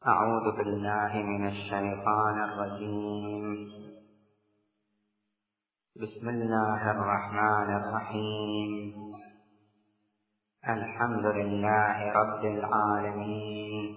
أعوذ بالله من الشيطان الرجيم. بسم الله الرحمن الرحيم. الحمد لله رب العالمين،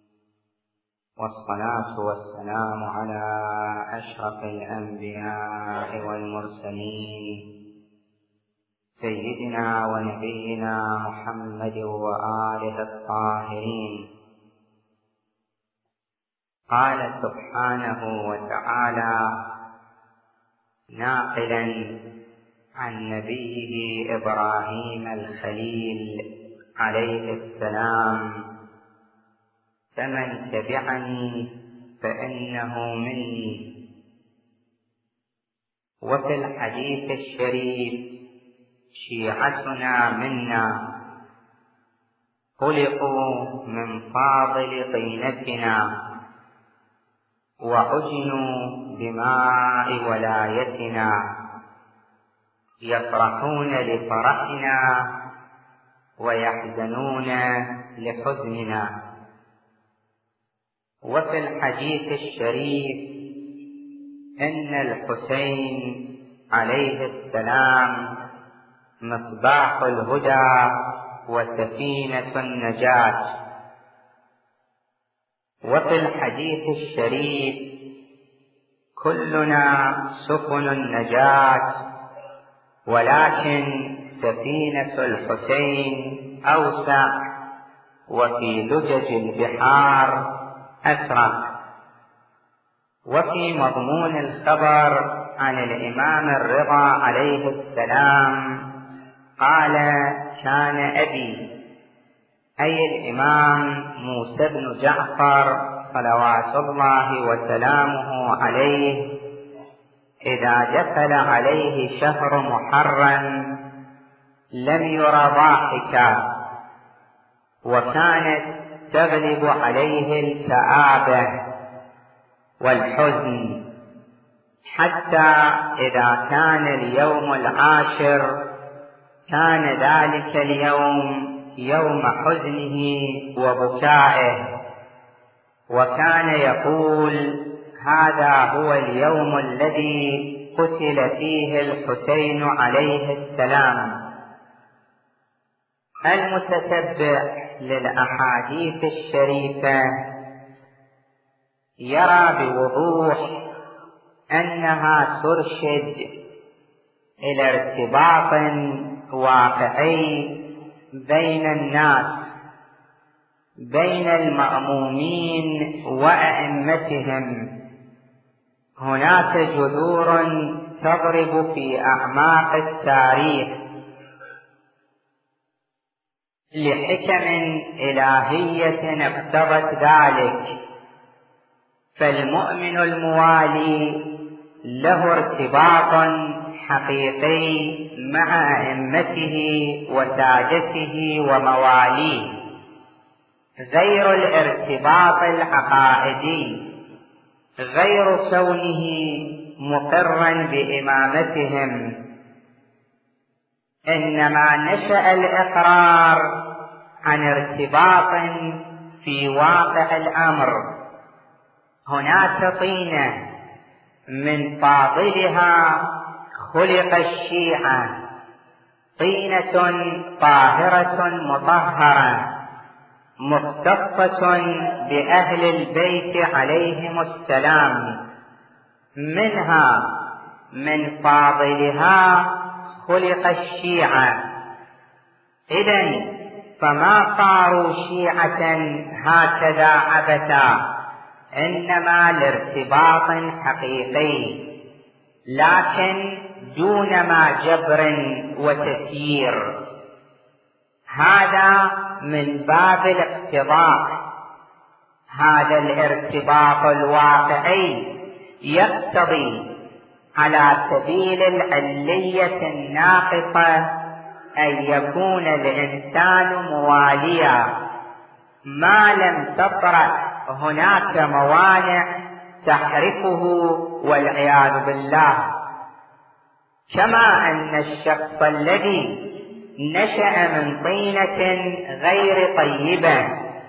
والصلاة والسلام على أشرف الأنبياء والمرسلين سيدنا ونبينا محمد وآله الطاهرين. قال سبحانه وتعالى ناقلا عن نبيه إبراهيم الخليل عليه السلام: فمن تبعني فإنه مني. وفي الحديث الشريف: شيعتنا منا، خلقوا من فاضل طينتنا، وعجنوا بماء ولايتنا، يفرحون لفرحنا ويحزنون لحزننا. وفي الحديث الشريف: إن الحسين عليه السلام مصباح الهدى وسفينة النجاة. وفي الحديث الشريف: كلنا سفن النجاة، ولكن سفينة الحسين أوسع، وفي لجج البحار أسرع. وفي مضمون الخبر عن الإمام الرضا عليه السلام قال: كان أبي، أي الإمام موسى بن جعفر صلوات الله وسلامه عليه، إذا دخل عليه شهر محرم لم ير ضاحكا، وكانت تغلب عليه الكآبة والحزن، حتى إذا كان اليوم العاشر كان ذلك اليوم يوم حزنه وبكائه، وكان يقول: هذا هو اليوم الذي قتل فيه الحسين عليه السلام. المتتبع للأحاديث الشريفة يرى بوضوح أنها ترشد إلى ارتباط واقعي بين الناس، بين المأمومين وأئمتهم. هناك جذور تضرب في أعماق التاريخ لحكم إلهية اقتضت ذلك، فالمؤمن الموالي له ارتباط حقيقي مع أئمته وسادته ومواليه، غير الارتباط العقائدي، غير كونه مقرا بإمامتهم، إنما نشأ الإقرار عن ارتباط في واقع الأمر. هناك طينة من فاضلها خلق الشيعة، طينة طاهرة مطهرة مختصة بأهل البيت عليهم السلام، منها من فاضلها خلق الشيعة. إذن فما صاروا شيعة هكذا عبثا، إنما لارتباط حقيقي، لكن دون ما جبر وتسيير. هذا من باب الاقتضاء. هذا الارتباط الواقعي يقتضي على سبيل العلية الناقصة أن يكون الإنسان مواليا، ما لم تطرح هناك موانع تحركه والعياذ بالله. كما أن الشخص الذي نشأ من طينة غير طيبة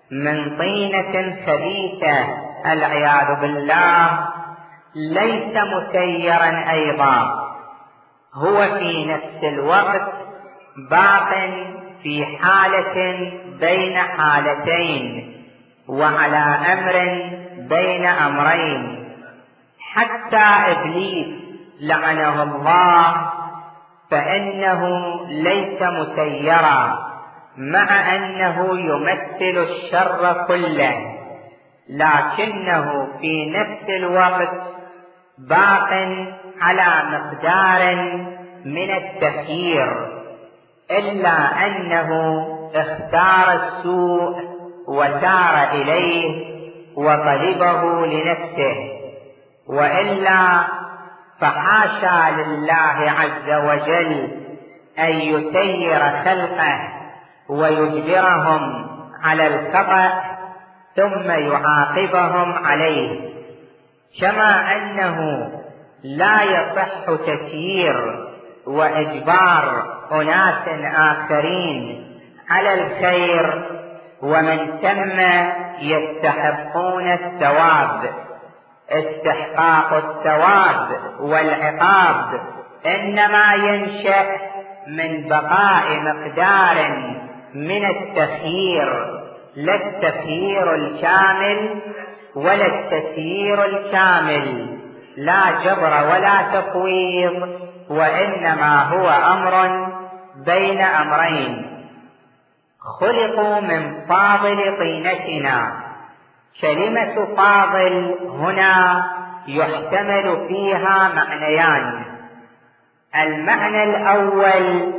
من طينة خبيثة العياذ بالله ليس مسيرا أيضا، هو في نفس الوقت باق في حالة بين حالتين وعلى أمر بين أمرين. حتى إبليس لعنه الله فإنه ليس مسيرا، مع أنه يمثل الشر كله، لكنه في نفس الوقت باق على مقدار من التخيير، إلا أنه اختار السوء وسار إليه وطلبه لنفسه، وإلا فحاشا لله عز وجل أن يسير خلقه ويجبرهم على الخطأ ثم يعاقبهم عليه، كما أنه لا يصح تسيير وإجبار أناس آخرين على الخير ومن ثم يستحقون الثواب. استحقاق الثواب والعقاب إنما ينشأ من بقاء مقدار من التخيير، لا التخيير الكامل ولا التسيير الكامل، لا جبر ولا تفويض، وإنما هو أمر بين أمرين. خلقوا من فاضل طينتنا. كلمة فاضل هنا يحتمل فيها معنيان. المعنى الأول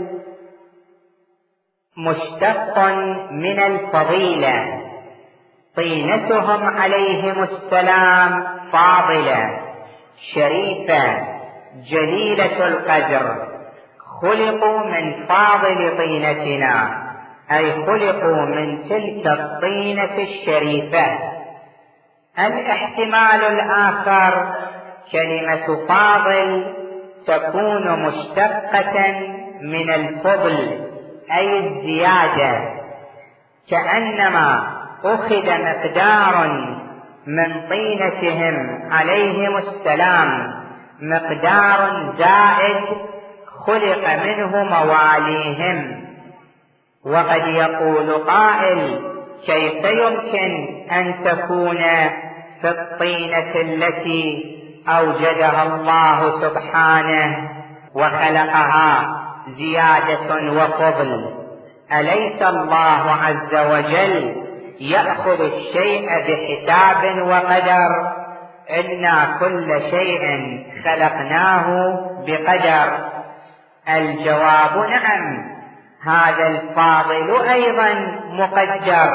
مشتق من الفضيلة، طينتهم عليهم السلام فاضلة شريفة جليلة القدر. خلقوا من فاضل طينتنا، أي خلقوا من تلك الطينة الشريفة. الاحتمال الآخر كلمة فاضل تكون مشتقة من الفضل أي الزيادة، كأنما أخذ مقدار من طينتهم عليهم السلام، مقدار زائد خلق منه مواليهم. وقد يقول قائل: كيف يمكن أن تكون في الطينة التي أوجدها الله سبحانه وخلقها زيادة وفضل؟ أليس الله عز وجل يأخذ الشيء بحساب وقدر؟ إنا كل شيء خلقناه بقدر. الجواب نعم، هذا الفاضل أيضا مقدر.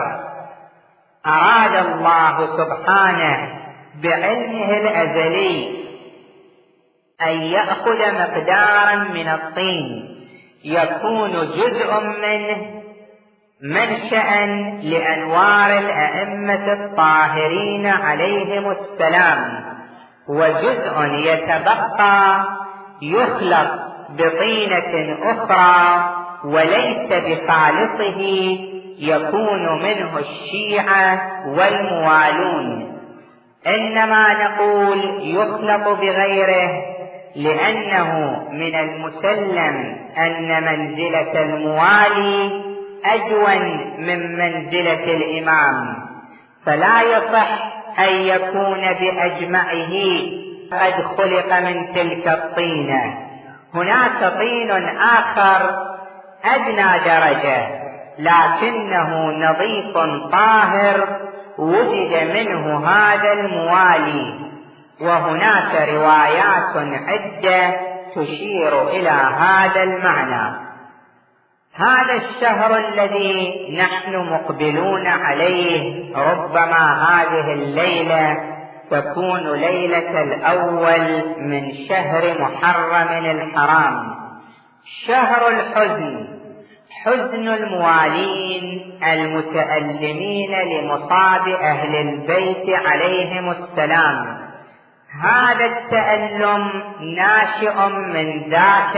أراد الله سبحانه بعلمه الأزلي أن يأخذ مقدارا من الطين يكون جزء منه منشأ لأنوار الأئمة الطاهرين عليهم السلام، وجزء يتبقى يخلق بطينة أخرى وليس بخالصه يكون منه الشيعة والموالون. إنما نقول يخلق بغيره لأنه من المسلم أن منزلة الموالي أجون من منزلة الإمام، فلا يصح أن يكون بأجمعه قد خلق من تلك الطينة. هناك طين آخر أدنى درجة لكنه نظيف طاهر وجد منه هذا الموالي، وهناك روايات عدة تشير إلى هذا المعنى. هذا الشهر الذي نحن مقبلون عليه ربما هذه الليلة تكون ليلة الأول من شهر محرم الحرام، شهر الحزن، حزن الموالين المتألمين لمصاب أهل البيت عليهم السلام. هذا التألم ناشئ من ذات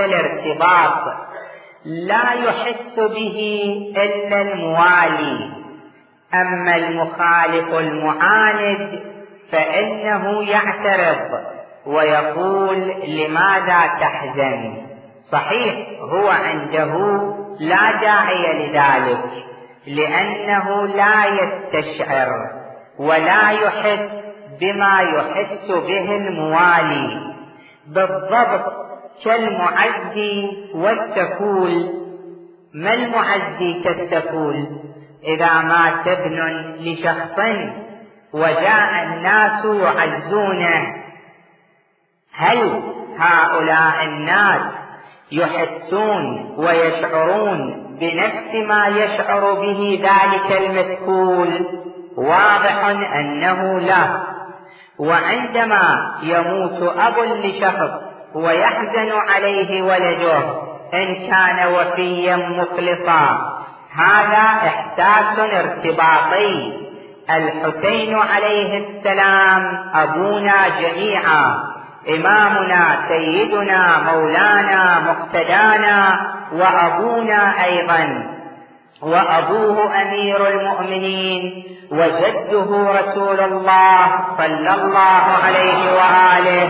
الارتباط لا يحس به إلا الموالي، أما المخالف المعاند فإنه يعترض ويقول: لماذا تحزن؟ صحيح هو عنده لا داعي لذلك، لأنه لا يستشعر ولا يحس بما يحس به الموالي، بالضبط كالمعزي والتكول. ما المعزي كالتكول؟ إذا مات ابن لشخص وجاء الناس يعزونه، هل هؤلاء الناس يحسون ويشعرون بنفس ما يشعر به ذلك المذكول؟ واضح أنه لا. وعندما يموت أب لشخص ويحزن عليه ولده إن كان وفيا مخلصا، هذا إحساس ارتباطي. الحسين عليه السلام أبونا جميعا، إمامنا سيدنا مولانا مقتدانا، وأبونا أيضا، وأبوه أمير المؤمنين، وجده رسول الله صلى الله عليه وآله.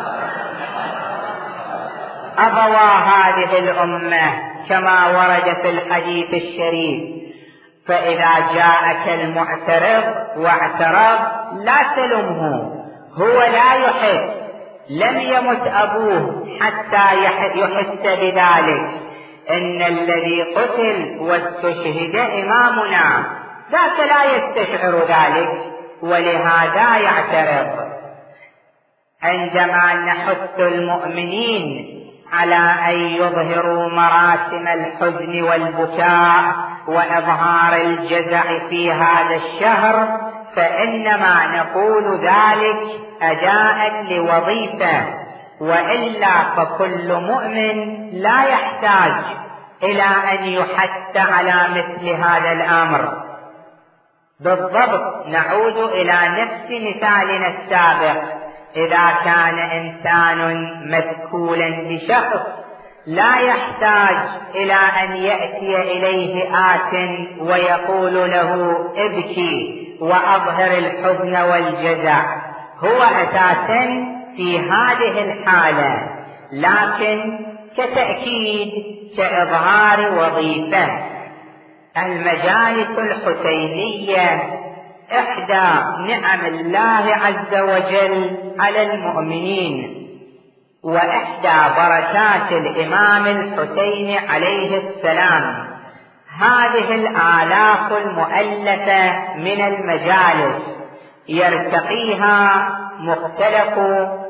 أبوا هذه الأمة كما ورد في الحديث الشريف. فإذا جاءك المعترض واعترض لا تلمه، هو لا يحس، لم يمت أبوه حتى يحس بذلك. إن الذي قتل واستشهد إمامنا، ذاك لا يستشعر ذلك ولهذا يعترض. عندما نحث المؤمنين على أن يظهروا مراسم الحزن والبكاء وإظهار الجزع في هذا الشهر، فإنما نقول ذلك أداء لوظيفة، وإلا فكل مؤمن لا يحتاج إلى أن يحث على مثل هذا الأمر. بالضبط نعود إلى نفس مثالنا السابق. إذا كان إنسان مذكولا بشخص لا يحتاج إلى أن يأتي إليه آت ويقول له ابكي وأظهر الحزن والجزع، هو أساسا في هذه الحالة، لكن كتأكيد كإظهار وظيفة. المجالس الحسينية إحدى نعم الله عز وجل على المؤمنين، وإحدى بركات الإمام الحسين عليه السلام. هذه الآلاف المؤلفة من المجالس يرتقيها مختلف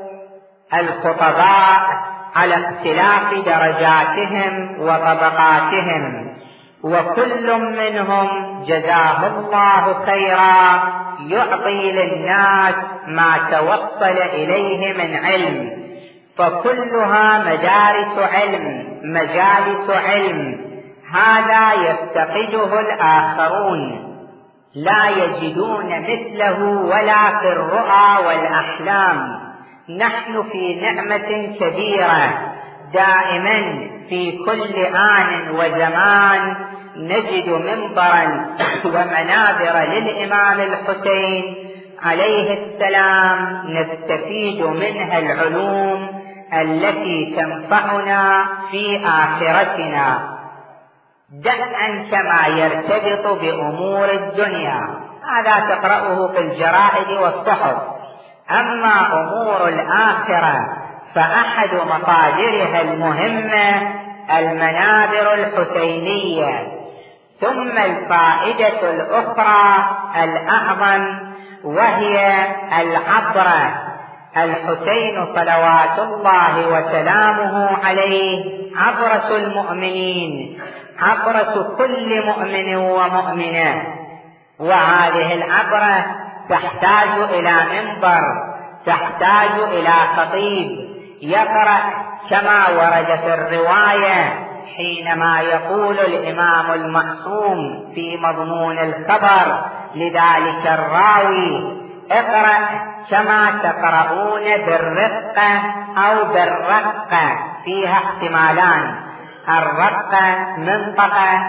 الخطباء على اختلاف درجاتهم وطبقاتهم، وكل منهم جزاه الله خيرا يعطي للناس ما توصل إليه من علم، فكلها مدارس علم، مجالس علم. هذا يفتقده الآخرون، لا يجدون مثله ولا في الرؤى والأحلام. نحن في نعمة كبيرة، دائما في كل آن وزمان نجد منبرا ومنابر للإمام الحسين عليه السلام نستفيد منها العلوم التي تنفعنا في آخرتنا. دعا كما يرتبط بأمور الدنيا، هذا تقرأه في الجرائد والصحف. أما أمور الآخرة فأحد مصادرها المهمة المنابر الحسينية. ثم الفائدة الأخرى الأعظم وهي العبرة. الحسين صلوات الله وسلامه عليه عبرة المؤمنين، عبرة كل مؤمن ومؤمنة. وهذه العبرة تحتاج إلى منبر، تحتاج إلى خطيب يقرأ كما ورد في الرواية حينما يقول الإمام المعصوم في مضمون الخبر لذلك الراوي: اقرأ كما تقرؤون بالرقة أو بالرقة، فيها احتمالان، الرقة منطقة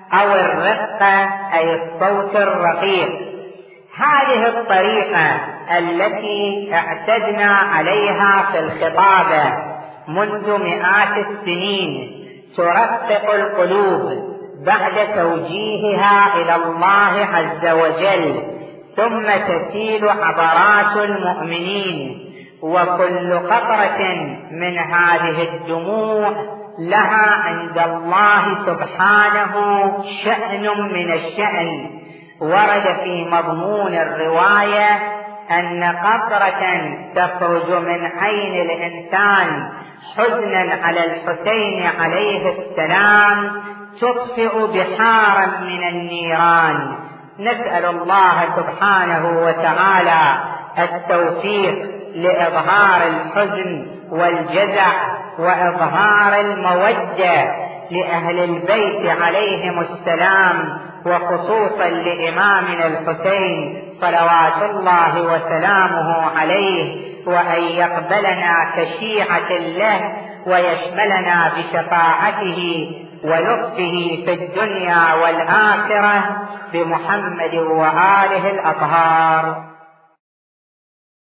أو الرقة أي الصوت الرقيق. هذه الطريقة التي اعتدنا عليها في الخطابة منذ مئات السنين ترقق القلوب بعد توجيهها إلى الله عز وجل، ثم تسيل عبرات المؤمنين، وكل قطرة من هذه الدموع لها عند الله سبحانه شأن من الشأن. ورد في مضمون الرواية أن قطرة تخرج من عين الإنسان حزنا على الحسين عليه السلام تطفئ بحارا من النيران. نسأل الله سبحانه وتعالى التوفيق لإظهار الحزن والجزع وإظهار المودة لأهل البيت عليهم السلام، وخصوصا لإمامنا الحسين صلوات الله وسلامه عليه، وأن يقبلنا كشيعة له ويشملنا بشفاعته ولطفه في الدنيا والآخرة بمحمد وآله الأطهار.